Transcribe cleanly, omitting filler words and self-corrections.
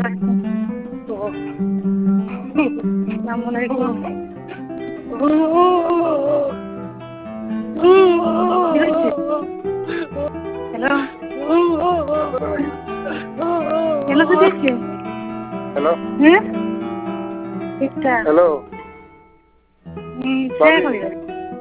আসসালামাইকুম। Hello, hello তো দেখছে। হ্যালো হ্যাঁ ঠিকঠাক। হ্যালো কে কইল?